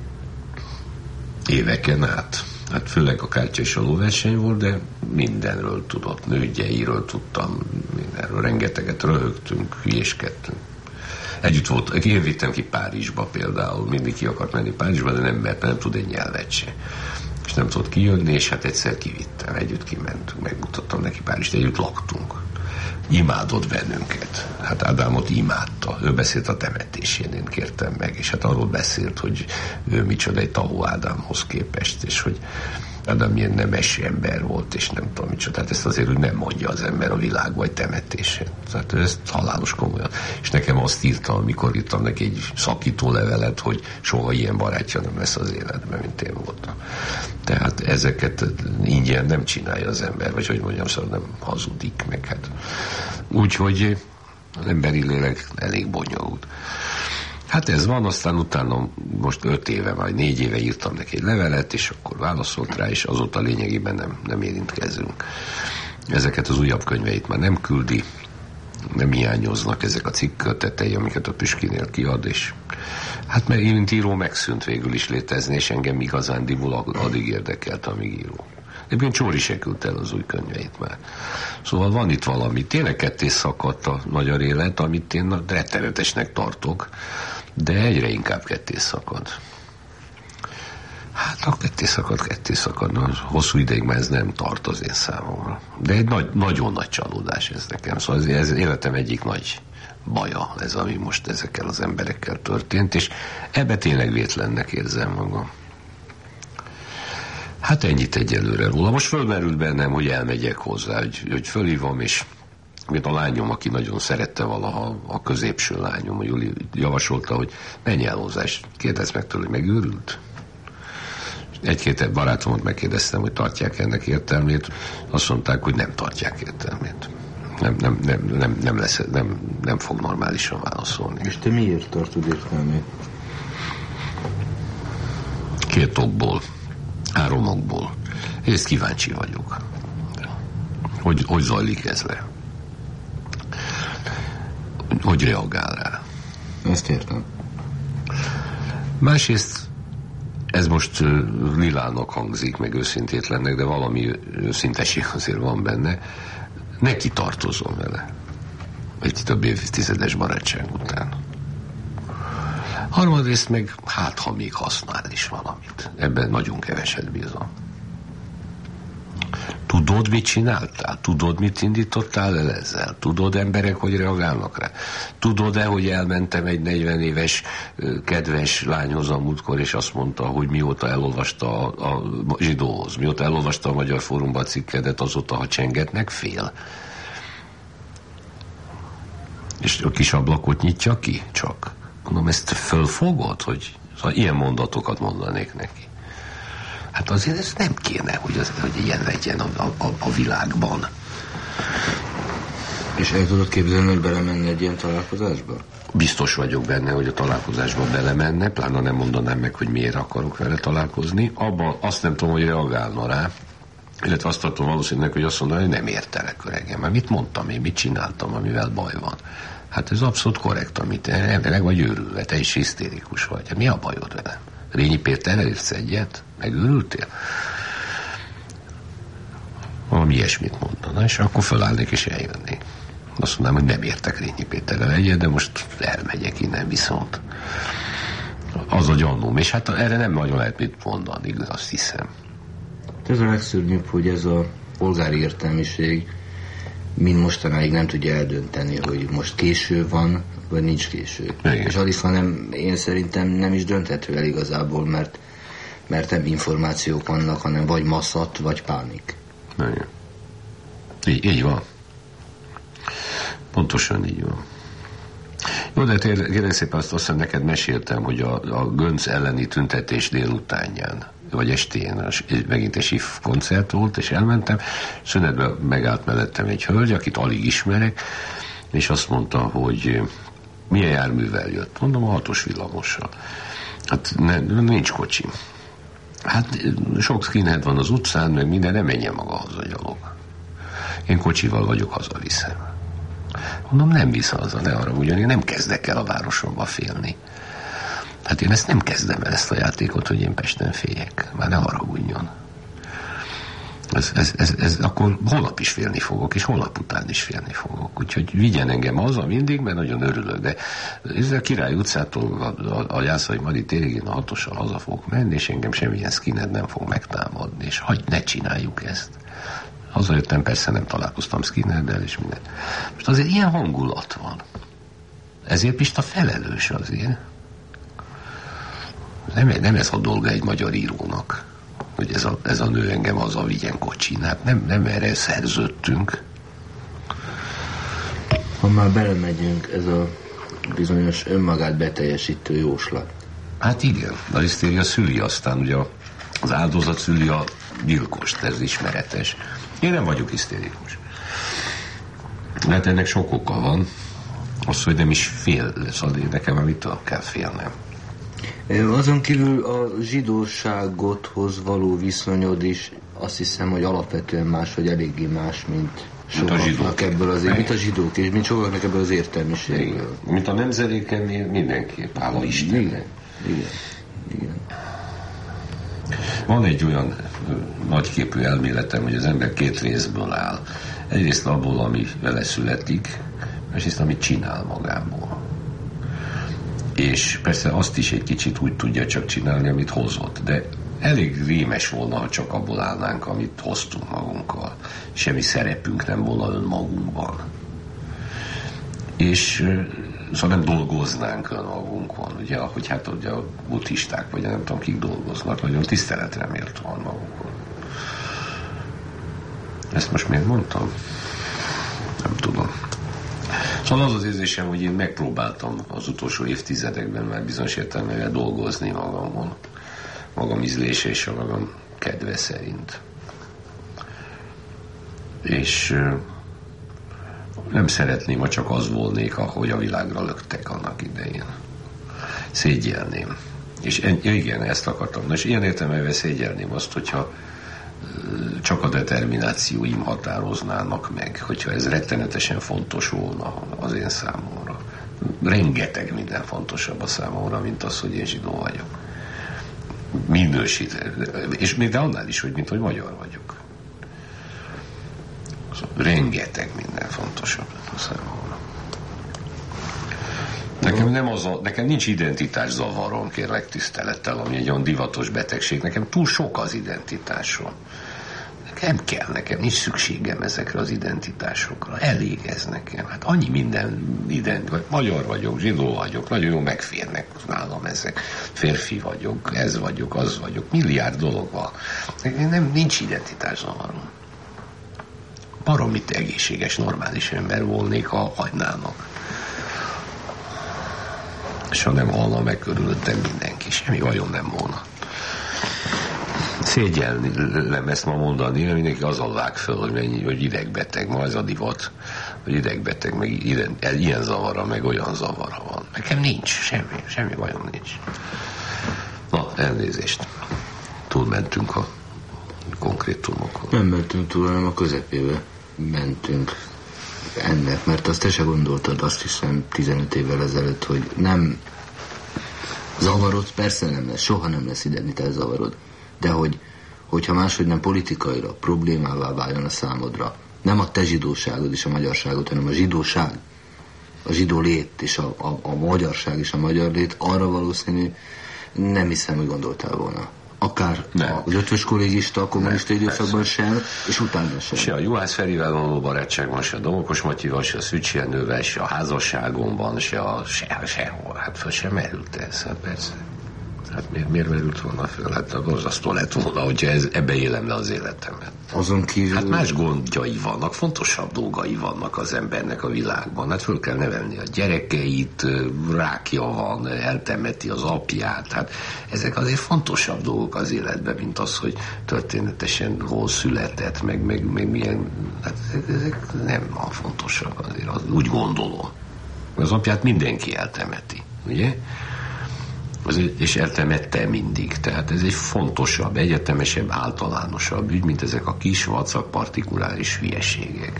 Éveken át. Hát főleg a kártya és a lóverseny volt, de mindenről tudott, nőgyeiről tudtam, mindenről, rengeteget röhögtünk, hülyéskedtünk. Együtt volt, én vittem ki Párizsba például, mindig ki akart menni Párizsba, de nem, mert nem tud egy nyelvet se. És nem tudott kijönni, és hát egyszer kivittem, együtt kimentünk, megmutattam neki Párizst, együtt laktunk. Imádott bennünket. Hát Ádámot imádta. Ő beszélt a temetésén, én kértem meg, és hát arról beszélt, hogy ő micsoda egy Tahó Ádámhoz képest, és hogy Ádám milyen nemes ember volt, és nem tudom micsoda. Tehát ezt azért úgy nem mondja az ember a világ vagy temetésén. Tehát ő ezt halálos komolyan. És nekem azt írta, amikor írtam neki egy szakító levelet, hogy soha ilyen barátja nem lesz az életben, mint én voltam. Tehát ezeket ingyen nem csinálja az ember, vagy hogy mondjam, szóval nem hazudik meg. Hát. Úgyhogy az emberi lélek elég bonyolult. Hát ez van, aztán utána most öt éve, vagy négy éve írtam neki egy levelet, és akkor válaszolt rá, és azóta lényegében nem, nem érintkezünk. Ezeket az újabb könyveit már nem küldi, nem hiányoznak ezek a cikkkötetei, amiket a Püskinél kiad, és hát mert én, mint író, megszűnt végül is létezni, és engem igazándiból addig érdekelt, amíg író. Egyébként Csóri se küldte el az új könyveit már. Szóval van itt valami. Tényleg ketté szakadt a magyar élet, amit én rettenetesnek tartok, de egyre inkább ketté szakad. Hát a ketté szakad, ketté szakad. Na, hosszú ideig már ez nem tart az én számomra. De egy nagy, nagyon nagy csalódás ez nekem. Szóval ez, ez életem egyik nagy baja, ez ami most ezekkel az emberekkel történt, és ebbe tényleg vétlennek érzem magam. Hát ennyit egyelőre róla. Most fölmerült bennem, hogy elmegyek hozzá, hogy, hogy fölhívom, és mint a lányom, aki nagyon szerette valaha, a középső lányom, a Juli javasolta, hogy menj el hozzá, és kérdezd meg tőle, hogy megőrült. Egy-két barátomat megkérdeztem, hogy tartják ennek értelmét, azt mondták, hogy nem tartják értelmét. Nem, nem, nem, nem, nem, lesz, nem, nem fog normálisan válaszolni. És te miért tartod értelmét? Két okból, három okból. Ezt kíváncsi vagyok. Hogy, hogy zajlik ez le? Hogy reagál rá? Ezt értem. Másrészt ez most uh, lilának hangzik, meg őszintétlennek, de valami őszinteség azért van benne. Neki tartozom vele. Egy több évtizedes barátság után. Harmadrészt meg hát, ha még használ is valamit. Ebben nagyon keveset bízom. Tudod, mit csináltál? Tudod, mit indítottál el ezzel? Tudod, emberek, hogy reagálnak rá? Tudod-e, hogy elmentem egy negyven éves kedves lányhoz a múltkor, és azt mondta, hogy mióta elolvasta a, a zsidóhoz, mióta elolvasta a Magyar Fórumban a cikkedet, azóta, ha csengetnek, fél. És a kis ablakot nyitja ki? Csak. Mondom, ezt fölfogod, hogy szóval ilyen mondatokat mondanék neki. Hát azért ez nem kéne, hogy, az, hogy ilyen legyen a, a, a világban. És el tudod képzelni, hogy belemenne egy ilyen találkozásba? Biztos vagyok benne, hogy a találkozásba belemenne, pláne nem mondanám meg, hogy miért akarok vele találkozni. Abban azt nem tudom, hogy reagálna rá, illetve azt tartom valószínűleg, hogy azt mondaná, hogy nem értelek öregem. Mert mit mondtam én, mit csináltam, amivel baj van? Hát ez abszolút korrekt, amit meg vagy őrülve, te is hisztérikus vagy. Hát mi a bajod vele? Rényi Péterrel érsz egyet? Megőrültél? Valami ilyesmit mondana, és akkor fölállnék és eljönnék. Azt mondanám, hogy nem értek Rényi Péterrel egyet, de most elmegyek innen viszont. Az a gyanúm, és hát erre nem nagyon lehet mit mondani, azt hiszem. Ez a legszörnyűbb, hogy ez a polgári értelmiség mind mostanáig nem tudja eldönteni, hogy most késő van, vagy nincs késő. Igen. És Alice nem, én szerintem nem is dönthető el igazából, mert, mert nem információk vannak, hanem vagy masszat, vagy pánik. Igen. Így, így van. Pontosan így van. Jó, de kérlek szépen azt, azt hiszem neked meséltem, hogy a, a Gönc elleni tüntetés délutánján, vagy estén, megint egy sif koncert volt, és elmentem, szünetben megállt mellettem egy hölgy, akit alig ismerek, és azt mondta, hogy milyen járművel jött. Mondom, a hatos villamossal. Hát ne, nincs kocsim. Hát sok skinhead van az utcán, meg minden, nem menjen maga haza gyalog. Én kocsival vagyok, hazaviszem. Mondom, nem visz haza, ne arra, ugyan én nem kezdek el a városomba félni. Hát én ezt nem kezdem el, ezt a játékot, hogy én Pesten féljek. Már ne haragudjon. Ez, ez, ez, ez, akkor holnap is félni fogok, és holnap után is félni fogok. Úgyhogy vigyen engem haza mindig, mert nagyon örülök. De ezzel a Király utcától a, a, a Jászai Mari térig én a hatossal haza fogok menni, és engem semmilyen skinhead nem fog megtámadni. És hagyj, ne csináljuk ezt. Hazajöttem, persze nem találkoztam skinheaddel, és minden. Most azért ilyen hangulat van. Ezért Pista felelős azért. Nem, nem ez a dolga egy magyar írónak, hogy ez a, ez a nő engem haza vigyen kocsin. Hát nem, nem erre szerződtünk. Ha már belemegyünk, ez a bizonyos önmagát beteljesítő jóslat. Hát igen, a hisztéria szüli, aztán ugye az áldozat szüli a gyilkost, ez ismeretes. Én nem vagyok hisztérikus. Hát ennek sok oka van. Az, hogy nem is fél lesz, addig nekem már mitől kell félnem. Azon kívül a zsidóságothoz való viszonyod is azt hiszem, hogy alapvetően más, vagy eléggé más, mint sokaknak ebből az, mint a zsidók, és mint sokaknak ebből az értelmiségből. Mint a nemzedékennél mindenképp, hála Isten. Igen, igen, igen. Van egy olyan nagyképű elméletem, hogy az ember két részből áll. Egyrészt abból, ami vele születik, másrészt, amit csinál magából. És persze azt is egy kicsit úgy tudja csak csinálni, amit hozott, de elég rémes volna, ha csak abból állnánk, amit hoztunk magunkkal. Semmi szerepünk nem volna önmagunkban. És szóval nem dolgoznánk önmagunkon, ugye, ahogy hát ugye a buddhisták, vagy nem tudom, kik dolgoznak, nagyon tiszteletre mért van magunkon. Ezt most miért mondtam? Nem tudom. tudom. Szóval az az érzésem, hogy én megpróbáltam az utolsó évtizedekben már bizonyos értelemben dolgozni magamon, magam ízlése és a magam kedve szerint. És nem szeretném, ha csak az volnék, ahogy a világra löktek annak idején. Szégyelném. És en, ja igen, ezt akartam. És ilyen értelemben szégyelném azt, hogyha csak a determinációim határoznának meg, hogyha ez rettenetesen fontos volna az én számomra. Rengeteg minden fontosabb a számomra, mint az, hogy én zsidó vagyok. Minősít. És még de annál is, hogy mint hogy magyar vagyok. Szóval rengeteg minden fontosabb a számomra. Nekem, nem az a, nekem nincs identitás zavarom, kérlek tisztelettel, ami egy olyan divatos betegség. Nekem túl sok az identitásom. Nekem kell, nekem nincs szükségem ezekre az identitásokra. Elég ez nekem. Hát annyi minden ident, magyar vagyok, zsidó vagyok, nagyon jól megférnek nálam ezek. Férfi vagyok, ez vagyok, az vagyok, milliárd dolog van. Nekem nem, nincs identitás zavarom. Baromit egészséges, normális ember volnék, ha hagynának. És ha nem halna meg körülöttem mindenki, semmi bajom nem volna. Szégyellem ezt ma mondani, mert mindenki azon vág föl, hogy, mennyi, hogy idegbeteg, ma ez a divat, hogy idegbeteg, meg ilyen, ilyen zavara, meg olyan zavara van. Nekem nincs, semmi, semmi bajom nincs. Na, elnézést. Túlmentünk a konkrétumokon. Nem mentünk túl, hanem a közepébe mentünk ennek, mert azt te se gondoltad, azt hiszem tizenöt évvel ezelőtt, hogy nem zavarod, persze nem lesz, soha nem lesz identitás zavarod, de hogy, hogyha máshogy nem politikailag problémává váljon a számodra, nem a te zsidóságod és a magyarságod, hanem a zsidóság, a zsidó lét és a, a, a magyarság és a magyar lét, arra valószínű nem hiszem, hogy gondoltál volna. Akár nem. Az ötvös kollégista, a kommunista időszakban sem, és utána sem. Se a Juhász Ferivel való barátságban, se a Domokos Matyival, se a Szücsi Jenővel, se a házasságomban, se a se, sehol. Hát föl sem merült ez, hát persze. Hát miért, miért merült volna föl? Hát borzasztó lett volna, hogyha ez, ebbe élem le az életemet. Azon kívül... Hát más gondjai vannak, fontosabb dolgai vannak az embernek a világban. Hát föl kell nevelni a gyerekeit, rákja van, eltemeti az apját. Hát ezek azért fontosabb dolgok az életben, mint az, hogy történetesen hol született, meg, meg, meg milyen... Hát ezek nem a fontosabb azért, az, úgy gondolom. Az apját mindenki eltemeti, ugye? És eltemette mindig. Tehát ez egy fontosabb, egyetemesebb, általánosabb ügy, mint ezek a kis, vacak, partikuláris hülyeségek.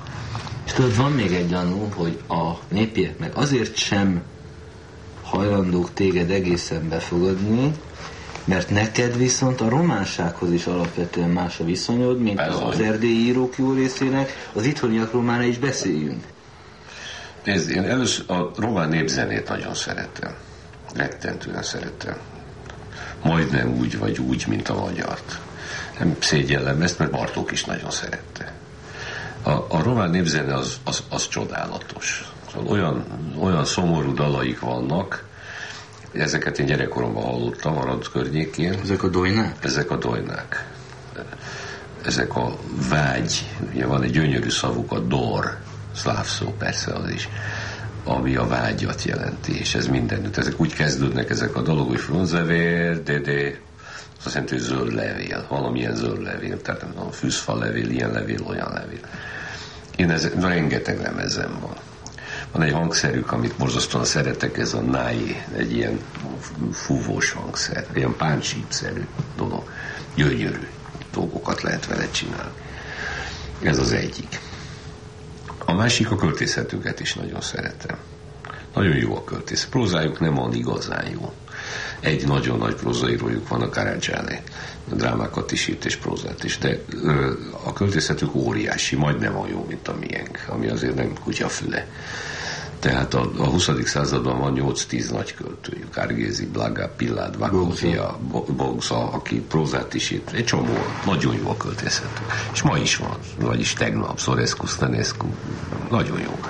És tudod, van még egy gyanú, hogy a népiek meg azért sem hajlandók téged egészen befogadni, mert neked viszont a románsághoz is alapvetően más a viszonyod, mint ez az erdélyi írók jó részének, az itthoniakról már is beszéljünk. Nézd, én először a román népzenét nagyon szeretem. Rettentően szeretem. Majdnem úgy vagy úgy, mint a magyart. Nem szégyellem ezt, mert Bartók is nagyon szerette. A, a román népzene az, az, az csodálatos. Szóval olyan, olyan szomorú dalaik vannak, ezeket én gyerekkoromban hallottam, Arad környékén. Ezek a dojnák? Ezek a dojnák. Ezek a vágy, ugye van egy gyönyörű szavuk, a dor, szláv szó persze az is, ami a vágyat jelenti, és ez mindenütt. Ezek úgy kezdődnek, ezek a dolog, hogy frunzevér, de de, az azt jelenti, hogy zöld levél, valamilyen zöld levél, tehát nem tudom, fűzfa levél, ilyen levél, olyan levél. Én ez, rengeteg lemezem van. Van egy hangszerük, amit borzasztóan szeretek, ez a nájé, egy ilyen fúvós hangszer, ilyen páncsípszerű dolog. Gyönyörű dolgokat lehet vele csinálni. Ez az egyik. A másik, a költészetüket is nagyon szeretem. Nagyon jó a költészet. Prózájuk nem van igazán jó. Egy nagyon nagy prózaírójuk van, a Karadzsálé. A drámákat is írt, és prózát is. De ö, a költészetük óriási, majdnem olyan jó, mint a miénk, ami azért nem kutyafüle. Tehát a, a huszadik században van nyolc-tíz nagy költőjük. Árgézi, Blaga, Pillád, Vakófia, Bogza, aki prózát is írt. Egy csomó, nagyon jó a költészetük. És ma is van, vagyis tegnap, Szorescu, Stanescu, nagyon jó.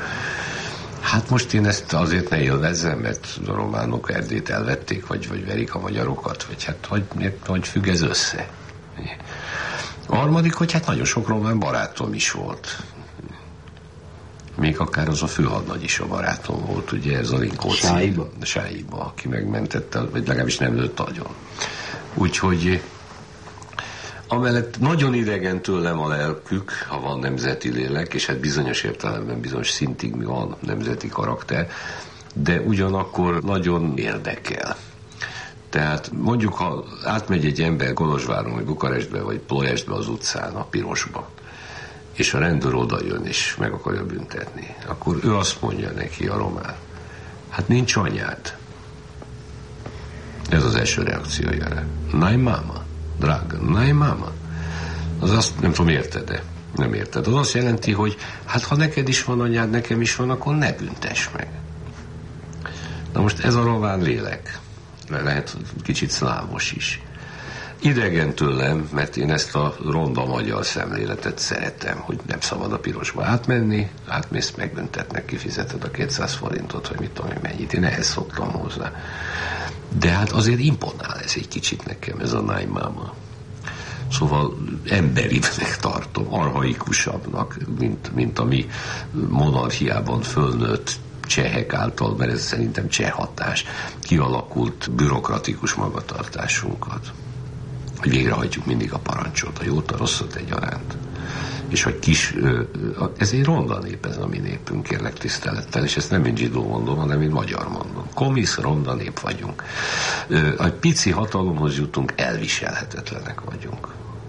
Hát most én ezt azért ne élvezzem, mert a románok Erdélyt elvették, vagy, vagy verik a magyarokat, vagy hát hogy, hogy függ ez össze. A harmadik, hogy hát nagyon sok román barátom is volt. Még akár az a főhadnagy is a barátom volt, ugye ez a Rinkóci. Sáiba? Sáiba, aki megmentette, vagy legalábbis nem lőtt agyon. Úgyhogy amellett nagyon idegen tőlem a lelkük, ha van nemzeti lélek, és hát bizonyos értelemben bizonyos szintig mi van nemzeti karakter, de ugyanakkor nagyon érdekel. Tehát mondjuk, ha átmegy egy ember Kolozsváron, vagy Bukarestbe, vagy Ploieștbe az utcán, a pirosba, és a rendőr oda jön, és meg akarja büntetni, akkor ő azt mondja neki, a román, hát nincs anyád. Ez az első reakciója rá. Nai mama, drága, nai mama. Az azt nem tudom, érted-e? Nem érted. Az azt jelenti, hogy hát ha neked is van anyád, nekem is van, akkor ne büntess meg. Na most ez a román lélek. Lehet kicsit szlávos is. Idegen tőlem, mert én ezt a ronda magyar szemléletet szeretem, hogy nem szabad a pirosba átmenni, átmész, megbüntetnek, kifizeted a kétszáz forintot, vagy mit tudom, mennyit. Én ehhez szoktam hozzá. De hát azért imponál ez egy kicsit nekem, ez a nai mama. Szóval emberibbnek tartom, archaikusabbnak, mint, mint a mi monarchiában fölnőtt csehek által, mert ez szerintem cseh hatás, kialakult bürokratikus magatartásunkat. Hogy végrehajtjuk mindig a parancsot, a jót, a rosszat egyaránt. És hogy kis, ez egy ronda nép, ez a mi népünk, kérlek tisztelettel, és ezt nem mint zsidó mondom, hanem mint magyar mondom. Komisz, ronda nép vagyunk. A pici hatalomhoz jutunk, elviselhetetlenek vagyunk.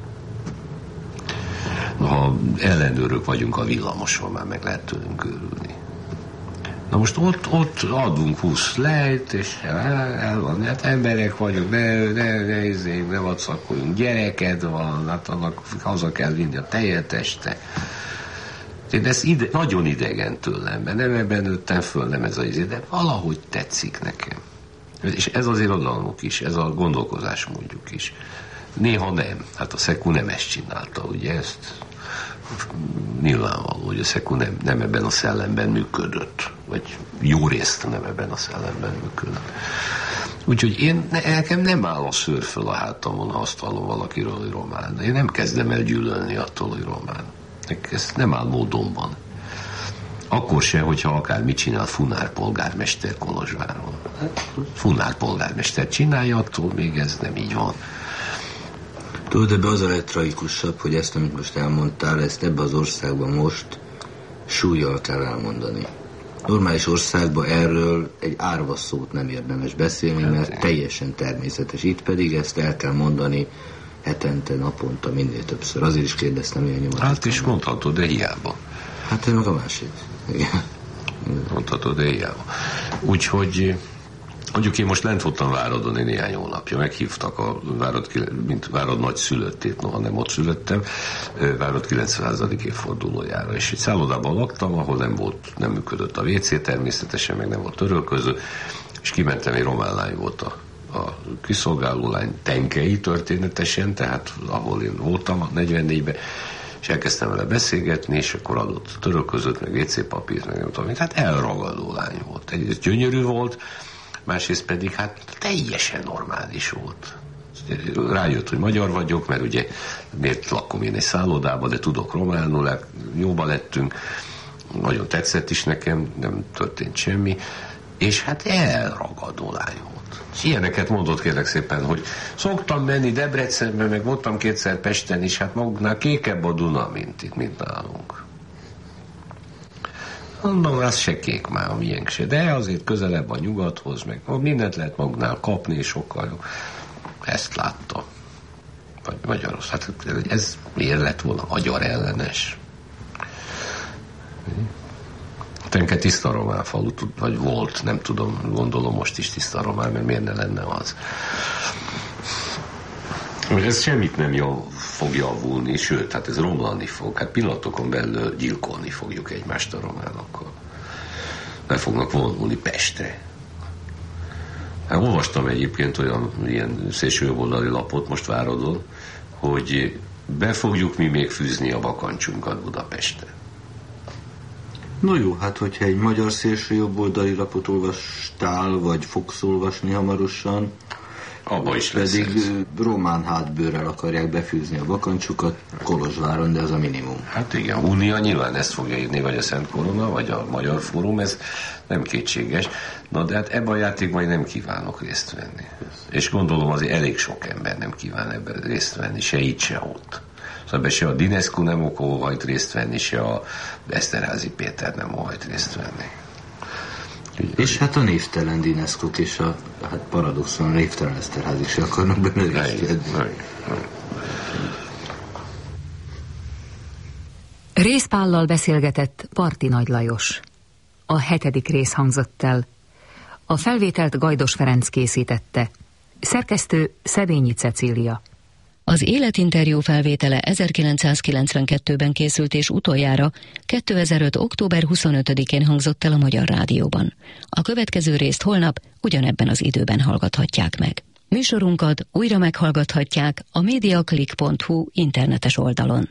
Ha ellenőrök vagyunk a villamoson, már meg lehet tőlünk őrülni. Na most ott, ott adunk húsz lejt, és el, el van, hát emberek vagyunk, ne, ne, ne, ne, ne vacakoljunk, gyereked van, hát annak haza kell vinni a tejeteste. Én ez ide, nagyon idegen tőlem, mert nem ebben nőttem föl, nem ez az izé, de valahogy tetszik nekem. És ez az irodalmuk is, ez a gondolkozásmódjuk is. Néha nem, hát a Szekú nem ezt csinálta, ugye ezt nyilvánvaló, hogy a Szekú nem, nem ebben a szellemben működött, vagy jó részt nem ebben a szellemben működött. Úgyhogy én, nekem nem áll a szőr föl a hátamon, ha azt hallom valakiről, hogy román. De én nem kezdem el gyűlölni attól, hogy román. Ez nem áll módonban. Akkor se, hogyha akár mit csinál Funár polgármester Kolozsváron. Funár polgármester csinálja, attól még ez nem így van. Tudod, ebbe az a legtragikusabb, hogy ezt, amit most elmondtál, ezt ebbe az országban most súllyal kell elmondani. Normális országban erről egy árva szót nem érdemes beszélni, mert teljesen természetes. Itt pedig ezt el kell mondani hetente, naponta, minél többször. Azért is kérdeztem ilyen nyomatot. Hát is mondhatod, de hiába. Hát én meg a másik. Igen. Mondhatod, de hiába. Úgyhogy mondjuk én most lent voltam Váradon én néhány hónapja, meghívtak a Várad, mint Várad nagyszülöttét, noha nem ott születtem, Várad kilencvenedik évfordulójára, és egy szállodában laktam, ahol nem volt, nem működött a vé cé természetesen, meg nem volt törölköző, és kimentem, egy román lány volt a, a kiszolgáló lány, Tenkei történetesen, tehát ahol én voltam a negyvennégyben, és elkezdtem vele beszélgetni, és akkor adott törölközőt, meg vé cé papírt, meg nem tudom, hát elragadó lány volt. Egyrészt gyönyörű volt, másrészt pedig hát teljesen normális volt. Rájött, hogy magyar vagyok, mert ugye miért lakom én egy szállodában, de tudok románul, jóba lettünk, nagyon tetszett is nekem, nem történt semmi, és hát elragadó lány volt. És ilyeneket mondott, kérlek szépen, hogy szoktam menni Debrecenbe, meg voltam kétszer Pesten is, hát maguknál kékebb a Duna, mint itt, mint nálunk. Mondom, az se kék már, a miénk se, de azért közelebb a nyugathoz, meg mindent lehet maguknál kapni, és sokkal jó. Ezt láttam. Vagy magyaros. Hát ez miért lett volna magyar ellenes? Tenke tiszta román falu, vagy volt, nem tudom, gondolom most is tiszta román, mert miért ne lenne az. Ez semmit nem jav, fog javulni, sőt, hát ez romlani fog. Hát pillanatokon belül gyilkolni fogjuk egymást a románokkal. Le fognak vonulni Pestre. Hát olvastam egyébként olyan ilyen szélsőjobboldali lapot most Váradon, hogy be fogjuk mi még fűzni a bakancsunkat Budapestre. No jó, hát hogyha egy magyar szélsőjobboldali lapot olvastál, vagy fogsz olvasni hamarosan, Abba is lesz. Pedig ez. román hátbőrrel akarják befűzni a bakancsukat Kolozsváron, de az a minimum. Hát igen, Unia nyilván ezt fogja írni, vagy a Szent Korona, vagy a Magyar Fórum, ez nem kétséges. Na de hát ebben a játékban én nem kívánok részt venni. És gondolom azért elég sok ember nem kíván ebben részt venni, se itt, se ott. Szóval se a Dinescu nem óhajt részt venni, se a Eszterházy Péter nem óhajt részt venni. És hát a névtelen Dineszkok és a hát paradoxon névtelen Eszterházik se akarnak benne részt venni. Rézpállal beszélgetett Parti Nagy Lajos. A hetedik rész hangzott el. A felvételt Gajdos Ferenc készítette. Szerkesztő Szedényi Cecília. Az életinterjú felvétele ezerkilencszázkilencvenkettőben készült, és utoljára kétezer-öt. október huszonötödikén hangzott el a Magyar Rádióban. A következő részt holnap ugyanebben az időben hallgathatják meg. Műsorunkat újra meghallgathatják a mediaclick pont hu internetes oldalon.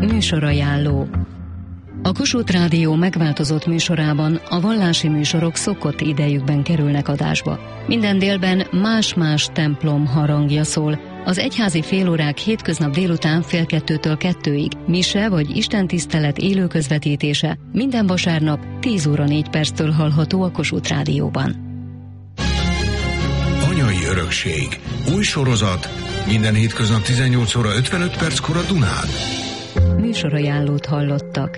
Műsorajánló. A Kossuth Rádió megváltozott műsorában a vallási műsorok szokott idejükben kerülnek adásba. Minden délben más-más templom harangja szól. Az egyházi félórák hétköznap délután fél kettőtől kettőig, mise vagy istentisztelet élő közvetítése minden vasárnap tíz óra négy perctől hallható a Kossuth Rádióban. Anyai örökség. Új sorozat. Minden hétköznap tizennyolc óra ötvenöt perckor a Dunán. Műsorajánlót hallottak.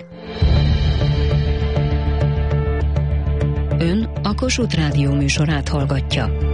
Ön a Kossuth Rádió műsorát hallgatja.